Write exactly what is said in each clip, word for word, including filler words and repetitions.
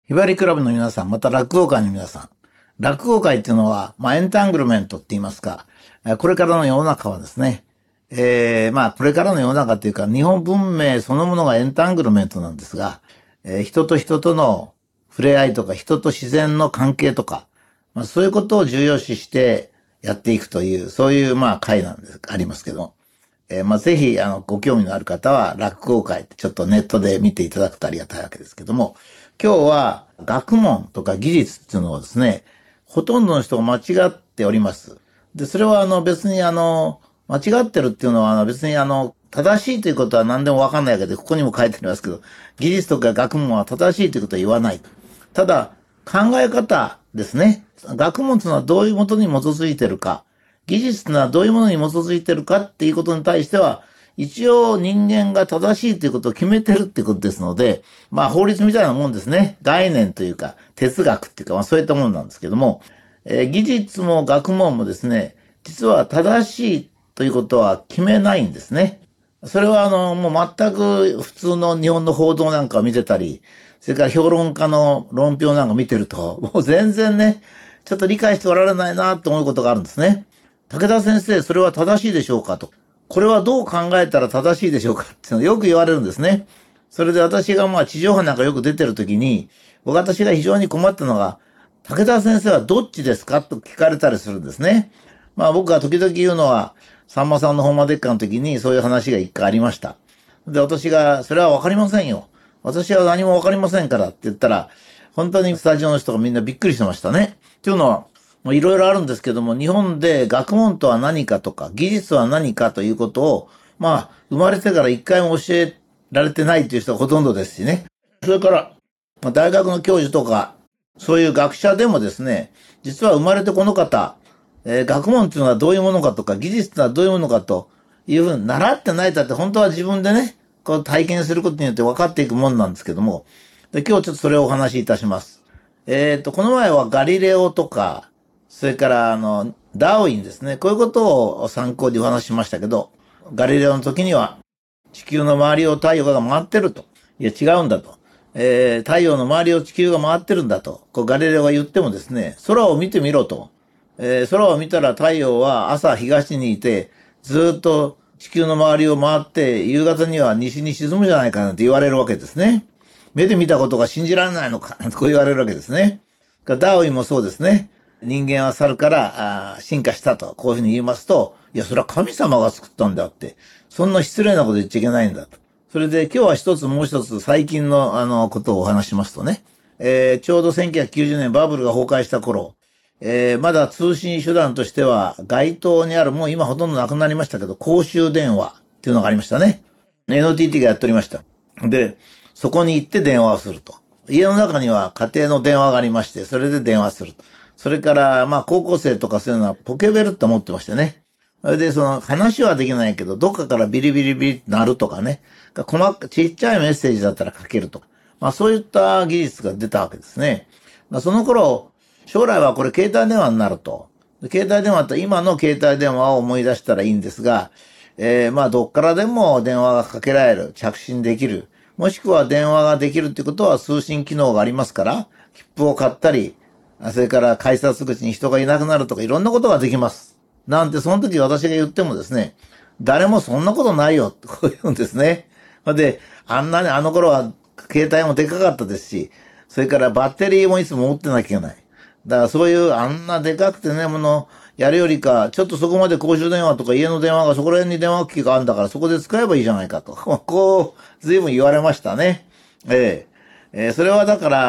ひばりクラブの皆さん、また落語界の皆さん。落語界っていうのは、まあ、エンタングルメントって言いますか、これからの世の中はですね、えー、まあ、これからの世の中っていうか、日本文明そのものがエンタングルメントなんですが、えー、人と人との触れ合いとか、人と自然の関係とか、まあ、そういうことを重要視してやっていくという、そういう、まあ、会なんです、ありますけど、えー、まあ、ぜひ、あの、ご興味のある方は、落語会ってちょっとネットで見ていただくとありがたいわけですけども、今日は学問とか技術っていうのをですね、ほとんどの人が間違っております。で、それはあの別にあの、間違ってるっていうのはあの別にあの、正しいということは何でもわかんないわけで、ここにも書いてありますけど、技術とか学問は正しいということは言わない。ただ、考え方ですね。学問というのはどういうものに基づいてるか、技術というのはどういうものに基づいてるかっていうことに対しては、一応人間が正しいということを決めてるっていうことですので、まあ法律みたいなもんですね。概念というか哲学っていうか、まあそういったものなんですけども、えー、技術も学問もですね、実は正しいということは決めないんですね。それはあの、もう全く普通の日本の報道なんかを見てたり、それから評論家の論評なんか見てると、もう全然ね、ちょっと理解しておられないなと思うことがあるんですね。武田先生、それは正しいでしょうかと。これはどう考えたら正しいでしょうかっていうのをよく言われるんですね。それで私がまあ地上波なんかよく出てるときに、私が非常に困ったのが、武田先生はどっちですかと聞かれたりするんですね。まあ僕が時々言うのは、さんまさんのホンマでっかの時にそういう話が一回ありました。で、私が、それはわかりませんよ。私は何もわかりませんからって言ったら、本当にスタジオの人がみんなびっくりしてましたね。っていうのは、いろいろあるんですけども、日本で学問とは何かとか、技術は何かということを、まあ、生まれてから一回も教えられてないという人がほとんどですしね。それから、まあ、大学の教授とか、そういう学者でもですね、実は生まれてこの方、えー、学問っていうのはどういうものかとか、技術っていうのはどういうものかというふうに習ってないだって本当は自分でね、こう体験することによって分かっていくもんなんですけども、で今日ちょっとそれをお話しいたします。えっと、この前はガリレオとか、それから、あの、ダーウィンですね。こういうことを参考にお話ししましたけど、ガリレオの時には、地球の周りを太陽が回ってると。いや、違うんだと。えー、太陽の周りを地球が回ってるんだと。こう、ガリレオが言ってもですね、空を見てみろと。えー、空を見たら太陽は朝東にいて、ずっと地球の周りを回って、夕方には西に沈むじゃないかなんて言われるわけですね。目で見たことが信じられないのか、こう言われるわけですね。ダーウィンもそうですね。人間は猿から進化したと、こういうふうに言いますと、いや、それは神様が作ったんだって、そんな失礼なこと言っちゃいけないんだと。それで今日は一つもう一つ最近のあのことをお話しますとね、えー、ちょうどせんきゅうひゃくきゅうじゅうねんバブルが崩壊した頃、えー、まだ通信手段としては街頭にある、もう今ほとんどなくなりましたけど、公衆電話っていうのがありましたね。エヌティーティー がやっておりました。で、そこに行って電話をすると。家の中には家庭の電話がありまして、それで電話すると。それから、まあ、高校生とかそういうのはポケベルって持ってましてね。それで、その、話はできないけど、どっかからビリビリビリって鳴るとかね。細か、ちっちゃいメッセージだったら書けるとか。まあ、そういった技術が出たわけですね。まあ、その頃、将来はこれ携帯電話になると。携帯電話って今の携帯電話を思い出したらいいんですが、えー、まあ、どっからでも電話がかけられる。着信できる。もしくは電話ができるってことは通信機能がありますから、切符を買ったり、それから改札口に人がいなくなるとかいろんなことができます。なんてその時私が言ってもですね、誰もそんなことないよってこう言うんですね。で、あんなにあの頃は携帯もでかかったですし、それからバッテリーもいつも持ってなきゃいけない。だからそういうあんなでかくてね、ものやるよりか、ちょっとそこまで公衆電話とか家の電話がそこら辺に電話機があるんだからそこで使えばいいじゃないかと。こう、随分言われましたね。えええー、それはだから、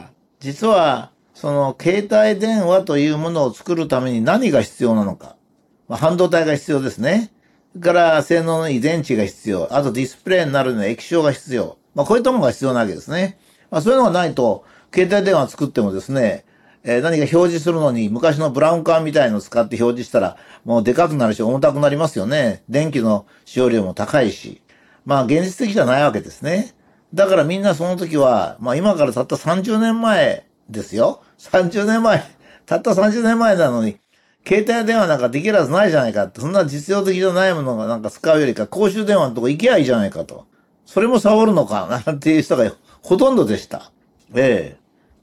実は、その携帯電話というものを作るために何が必要なのか。まあ、半導体が必要ですね。それから性能のいい電池が必要。あとディスプレイになるのに液晶が必要。まあこういったものが必要なわけですね。まあそういうのがないと、携帯電話作ってもですね、えー、何か表示するのに昔のブラウン管みたいのを使って表示したら、もうでかくなるし重たくなりますよね。電気の使用量も高いし。まあ現実的じゃないわけですね。だからみんなその時は、まあ今からたったさんじゅうねんまえですよ。さんじゅうねんまえ。たったさんじゅうねんまえなのに、携帯電話なんかできるはずないじゃないかって、そんな実用的じゃないものがなんか使うよりか、公衆電話のとこ行けばいいじゃないかと。それも触るのかなんていう人がほとんどでした。ええ。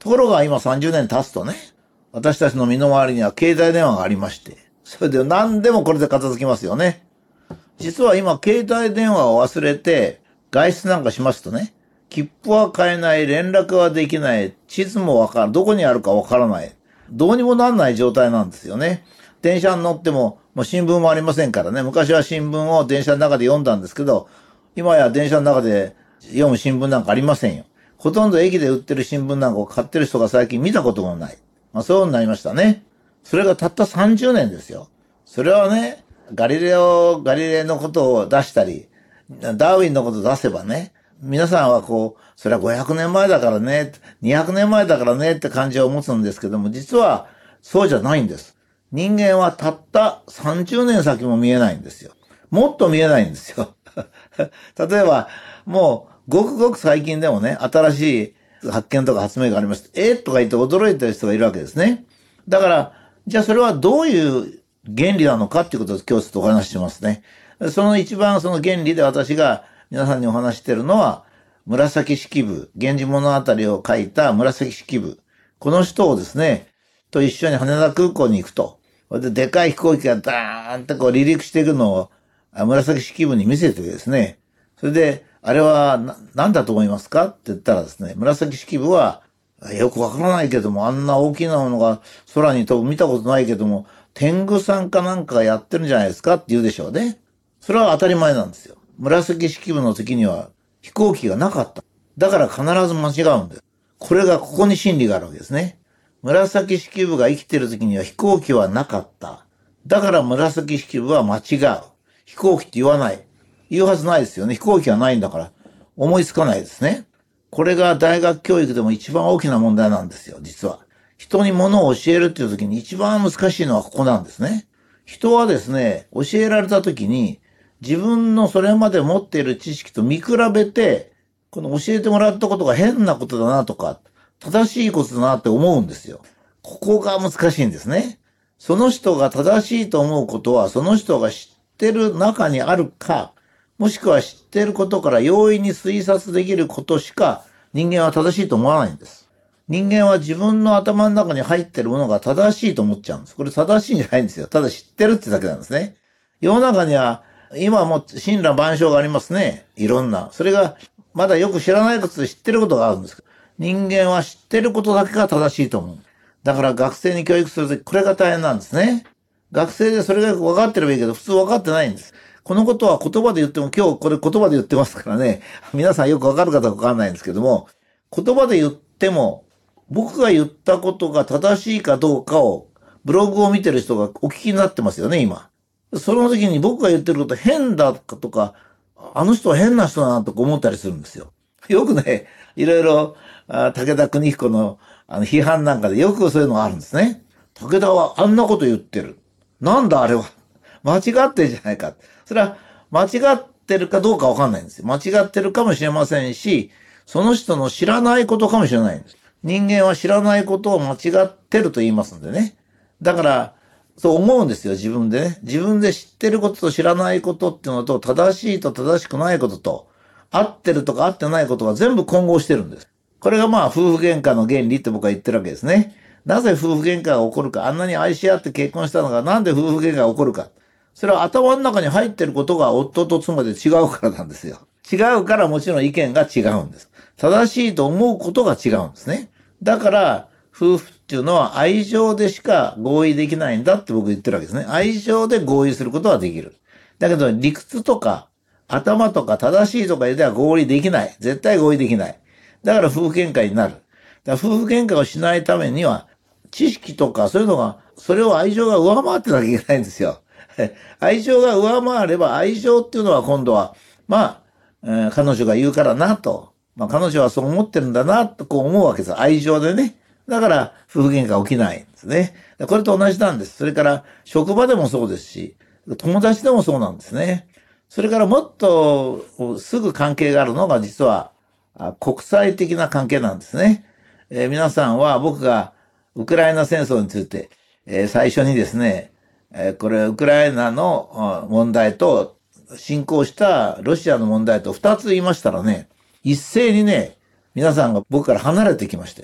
ところが今さんじゅうねん経つとね、私たちの身の回りには携帯電話がありまして、それで何でもこれで片付きますよね。実は今携帯電話を忘れて外出なんかしますとね、切符は買えない、連絡はできない、地図もわからん、どこにあるかわからない。どうにもなんない状態なんですよね。電車に乗っても、もう新聞もありませんからね。昔は新聞を電車の中で読んだんですけど、今や電車の中で読む新聞なんかありませんよ。ほとんど駅で売ってる新聞なんかを買ってる人が最近見たこともない。まあそうになりましたね。それがたったさんじゅうねんですよ。それはね、ガリレオ、ガリレイのことを出したり、ダーウィンのことを出せばね、皆さんはこう、それはごひゃくねんまえだからね、にひゃくねんまえだからねって感じを持つんですけども、実はそうじゃないんです。人間はたったさんじゅうねん先も見えないんですよ。もっと見えないんですよ。例えば、もう、ごくごく最近でもね、新しい発見とか発明があります。えとか言って驚いてる人がいるわけですね。だから、じゃあそれはどういう原理なのかっていうことを今日ちょっとお話ししますね。その一番その原理で私が皆さんにお話しているのは、紫式部、源氏物語を書いた紫式部。この人をですね、と一緒に羽田空港に行くと。それででかい飛行機がダーンってこう離陸していくのを紫式部に見せてですね、それで、あれはな、なんだと思いますかって言ったらですね、紫式部は、よくわからないけども、あんな大きなものが空に飛ぶ見たことないけども、天狗さんかなんかがやってるんじゃないですかって言うでしょうね。それは当たり前なんですよ。紫式部の時には飛行機がなかった。だから必ず間違うんです。これがここに真理があるわけですね。紫式部が生きてる時には飛行機はなかった。だから紫式部は間違う。飛行機って言わない。言うはずないですよね。飛行機はないんだから。思いつかないですね。これが大学教育でも一番大きな問題なんですよ、実は。人に物を教えるっていう時に一番難しいのはここなんですね。人はですね、教えられた時に自分のそれまで持っている知識と見比べて、この教えてもらったことが変なことだなとか、正しいことだなって思うんですよ。ここが難しいんですね。その人が正しいと思うことは、その人が知ってる中にあるか、もしくは知っていることから容易に推察できることしか人間は正しいと思わないんです。人間は自分の頭の中に入っているものが正しいと思っちゃうんです。これ正しいんじゃないんですよ。ただ知ってるってだけなんですね。世の中には今も神羅万象がありますね。いろんな。それがまだよく知らないことで知ってることがあるんです。人間は知ってることだけが正しいと思う。だから学生に教育するときこれが大変なんですね。学生でそれがよく分かってればいいけど普通分かってないんです。このことは言葉で言っても今日これ言葉で言ってますからね。皆さんよく分かる方は分かんないんですけども、言葉で言っても僕が言ったことが正しいかどうかをブログを見てる人がお聞きになってますよね、今。その時に僕が言ってること変だとか、あの人は変な人だなとか思ったりするんですよ。よくね、いろいろ武田邦彦のあの批判なんかでよくそういうのがあるんですね。武田はあんなこと言ってる。なんだあれは。間違ってるじゃないか。それは間違ってるかどうかわかんないんですよ。間違ってるかもしれませんし、その人の知らないことかもしれないんです。人間は知らないことを間違ってると言いますんでね。だから、そう思うんですよ、自分でね。自分で知ってることと知らないことっていうのと、正しいと正しくないことと、合ってるとか合ってないことが全部混合してるんです。これがまあ夫婦喧嘩の原理って僕は言ってるわけですね。なぜ夫婦喧嘩が起こるか、あんなに愛し合って結婚したのがなんで夫婦喧嘩が起こるか。それは頭の中に入ってることが夫と妻で違うからなんですよ。違うからもちろん意見が違うんです。正しいと思うことが違うんですね。だから、夫婦っていうのは愛情でしか合意できないんだって僕言ってるわけですね。愛情で合意することはできる。だけど理屈とか頭とか正しいとかでは合意できない。絶対合意できない。だから夫婦喧嘩になる。だから夫婦喧嘩をしないためには知識とかそういうのが、それを愛情が上回ってなきゃいけないんですよ。愛情が上回れば愛情っていうのは今度は、まあ、えー、彼女が言うからなと。まあ彼女はそう思ってるんだなとこう思うわけです。愛情でね。だから夫婦喧嘩起きないんですね。これと同じなんです。それから職場でもそうですし、友達でもそうなんですね。それからもっとすぐ関係があるのが実は国際的な関係なんですね。えー、皆さんは僕がウクライナ戦争について、えー、最初にですね、えー、これウクライナの問題と侵攻したロシアの問題と二つ言いましたらね、一斉にね、皆さんが僕から離れてきましたよ。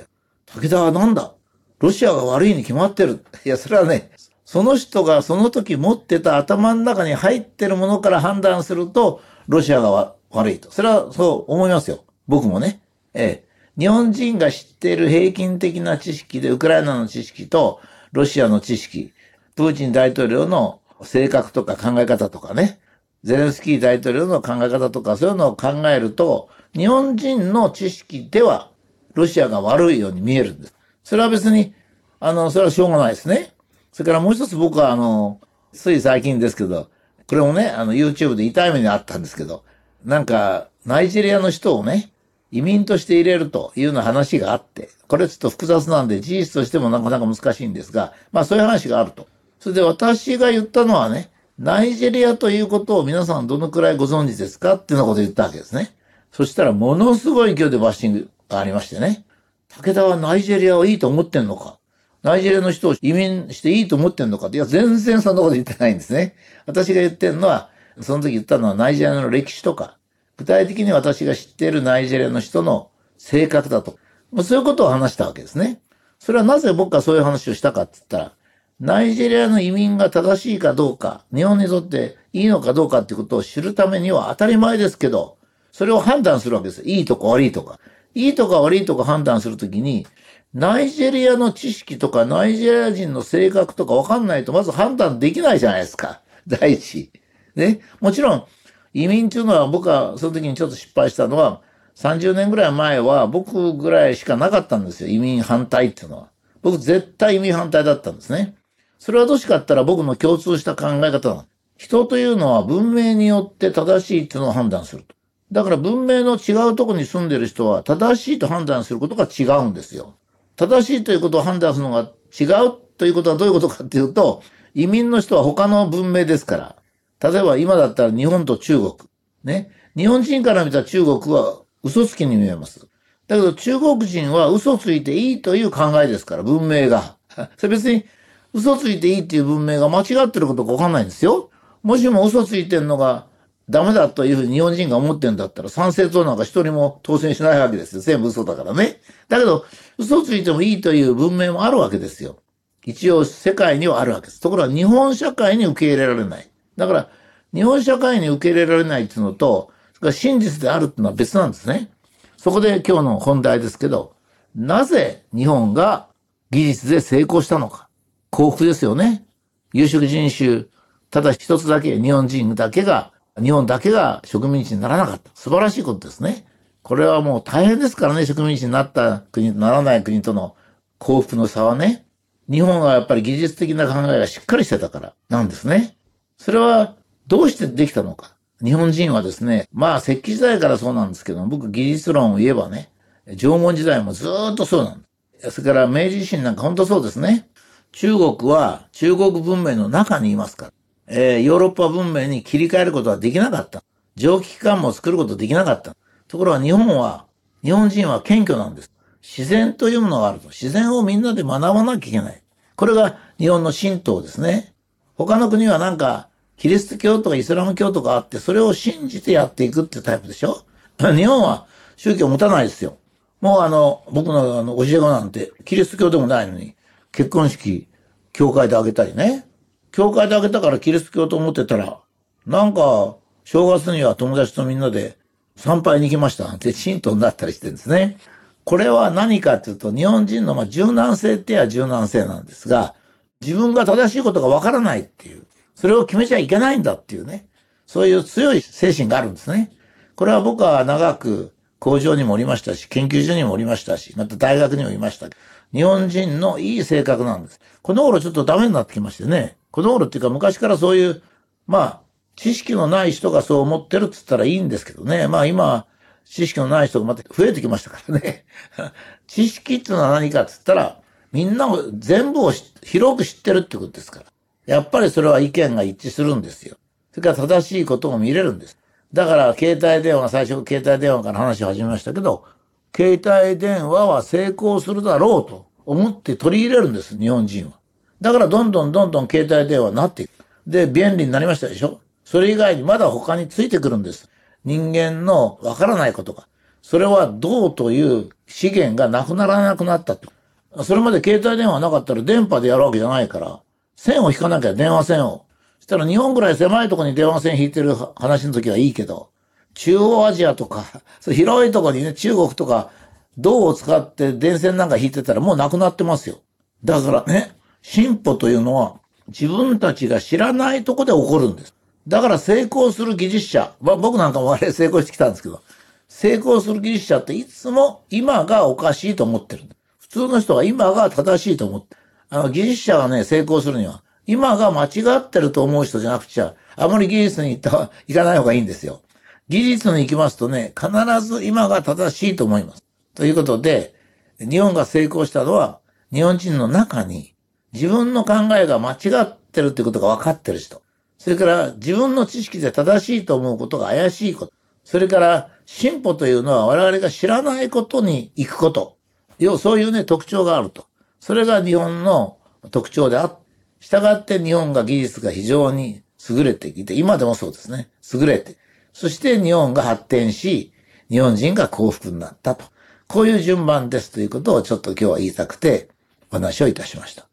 武田はなんだロシアが悪いに決まってる。いや、それはね、その人がその時持ってた頭の中に入ってるものから判断すると、ロシアが悪いと。それはそう思いますよ。僕もね。ええ。日本人が知っている平均的な知識で、ウクライナの知識とロシアの知識、プーチン大統領の性格とか考え方とかね、ゼレンスキー大統領の考え方とか、そういうのを考えると、日本人の知識ではロシアが悪いように見えるんです。それは別に、あの、それはしょうがないですね。それからもう一つ僕はあの、つい最近ですけど、これもね、あの YouTube で痛い目にあったんですけど、なんか、ナイジェリアの人をね、移民として入れるというような話があって、これちょっと複雑なんで事実としてもなかなか難しいんですが、まあそういう話があると。それで私が言ったのはね、ナイジェリアということを皆さんどのくらいご存知ですかっていうようなことを言ったわけですね。そしたらものすごい勢いでバッシングがありましてね。武田はナイジェリアをいいと思ってんのか、ナイジェリアの人を移民していいと思ってんのかって、いや全然そんなこと言ってないんですね。私が言ってるのは、その時言ったのはナイジェリアの歴史とか、具体的に私が知っているナイジェリアの人の性格だと。そういうことを話したわけですね。それはなぜ僕がそういう話をしたかって言ったら、ナイジェリアの移民が正しいかどうか、日本にとっていいのかどうかっていうことを知るためには当たり前ですけど、それを判断するわけです。いいとか悪いとか。いいとか悪いとか判断するときに、ナイジェリアの知識とかナイジェリア人の性格とかわかんないとまず判断できないじゃないですか。第一。ね。もちろん、移民っていうのは僕はその時にちょっと失敗したのは、さんじゅうねんぐらい前は僕ぐらいしかなかったんですよ。移民反対っていうのは。僕絶対移民反対だったんですね。それはどうしかって言ったら僕の共通した考え方なの。人というのは文明によって正しいっていうのを判断すると。だから文明の違うところに住んでる人は正しいと判断することが違うんですよ。正しいということを判断するのが違うということはどういうことかっていうと、移民の人は他の文明ですから。例えば今だったら日本と中国。ね。日本人から見た中国は嘘つきに見えます。だけど中国人は嘘ついていいという考えですから、文明が。それ別に嘘ついていいっていう文明が間違ってることかわかんないんですよ。もしも嘘ついてんのがダメだというふうに日本人が思ってんだったら参政党なんか一人も当選しないわけですよ。全部嘘だからね。だけど嘘ついてもいいという文明もあるわけですよ。一応世界にはあるわけです。ところが日本社会に受け入れられない。だから日本社会に受け入れられないっていうのと、それから真実であるっていうのは別なんですね。そこで今日の本題ですけど、なぜ日本が技術で成功したのか。幸福ですよね。有色人種、ただ一つだけ、日本人だけが、日本だけが植民地にならなかった。素晴らしいことですね。これはもう大変ですからね、植民地になった国とならない国との幸福の差はね。日本はやっぱり技術的な考えがしっかりしてたからなんですね。それはどうしてできたのか。日本人はですね、まあ石器時代からそうなんですけども、僕技術論を言えばね、縄文時代もずーっとそうなんです。それから明治維新なんか本当そうですね。中国は中国文明の中にいますから、えー、ヨーロッパ文明に切り替えることはできなかった。蒸気機関も作ることできなかった。ところが日本は、日本人は謙虚なんです。自然というものがあると。自然をみんなで学ばなきゃいけない。これが日本の神道ですね。他の国はなんか、キリスト教とかイスラム教とかあって、それを信じてやっていくってタイプでしょ。日本は宗教を持たないですよ。もうあの、僕のあの、教え子なんて、キリスト教でもないのに、結婚式、教会であげたりね。教会であげたからキリスト教と思ってたら、なんか、正月には友達とみんなで参拝に行きましたなんて神道になったりしてるんですね。これは何かっていうと、日本人のまあ柔軟性ってや柔軟性なんですが、自分が正しいことがわからないっていう、それを決めちゃいけないんだっていうね、そういう強い精神があるんですね。これは僕は長く工場にもおりましたし、研究所にもおりましたし、また大学にもいました。日本人のいい性格なんです。この頃ちょっとダメになってきましてね。この頃っていうか昔からそういう、まあ、知識のない人がそう思ってるって言ったらいいんですけどね。まあ今、知識のない人がまた増えてきましたからね。知識っていうのは何かって言ったら、みんなを全部を広く知ってるってことですから。やっぱりそれは意見が一致するんですよ。それから正しいことも見れるんです。だから携帯電話、最初携帯電話から話を始めましたけど、携帯電話は成功するだろうと思って取り入れるんです、日本人は。だからどんどんどんどん携帯電話になっていく。で、便利になりましたでしょ。それ以外にまだ他についてくるんです。人間のわからないことが。それは銅という資源がなくならなくなったと。 それまで携帯電話なかったら電波でやるわけじゃないから、線を引かなきゃ電話線を。そしたら日本ぐらい狭いところに電話線引いてる話の時はいいけど、中央アジアとか、そう広いところにね、中国とか、銅を使って電線なんか引いてたらもうなくなってますよ。だからね、進歩というのは自分たちが知らないとこで起こるんです。だから成功する技術者、まあ、僕なんかもあれ成功してきたんですけど、成功する技術者っていつも今がおかしいと思ってる。普通の人は今が正しいと思ってる。あの技術者がね、成功するには、今が間違ってると思う人じゃなくちゃ、あまり技術に行った行かない方がいいんですよ。技術に行きますとね、必ず今が正しいと思います。ということで、日本が成功したのは、日本人の中に自分の考えが間違ってるってことが分かってる人。それから自分の知識で正しいと思うことが怪しいこと。それから進歩というのは我々が知らないことに行くこと。要はそういうね、特徴があると。それが日本の特徴であって、したがって日本が技術が非常に優れてきて、今でもそうですね。優れて。そして日本が発展し、日本人が幸福になったと。こういう順番ですということをちょっと今日は言いたくてお話をいたしました。